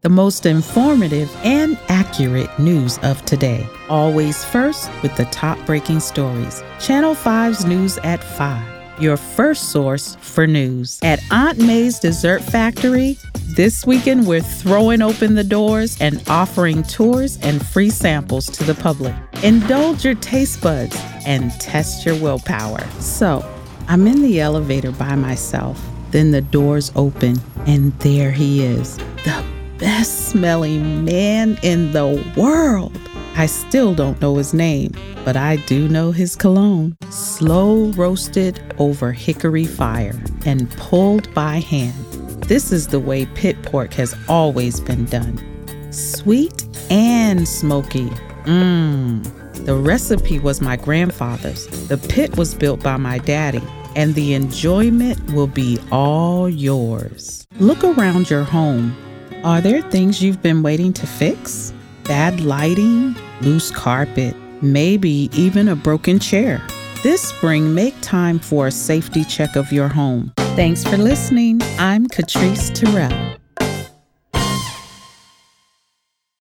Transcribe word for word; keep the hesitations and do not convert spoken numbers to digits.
the most informative and accurate news of today. Always first with the top-breaking stories. Channel five's News at five, your first source for news. At Aunt May's Dessert Factory, this weekend we're throwing open the doors and offering tours and free samples to the public. Indulge your taste buds and test your willpower. So, I'm in the elevator by myself. Then the doors open and there he is, the best smelling man in the world. I still don't know his name, but I do know his cologne. Slow roasted over hickory fire and pulled by hand. This is the way pit pork has always been done. Sweet and smoky. Mmm. The recipe was my grandfather's. The pit was built by my daddy, and the enjoyment will be all yours. Look around your home. Are there things you've been waiting to fix? Bad lighting, loose carpet, maybe even a broken chair. This spring, make time for a safety check of your home. Thanks for listening. I'm Catrice Terrell.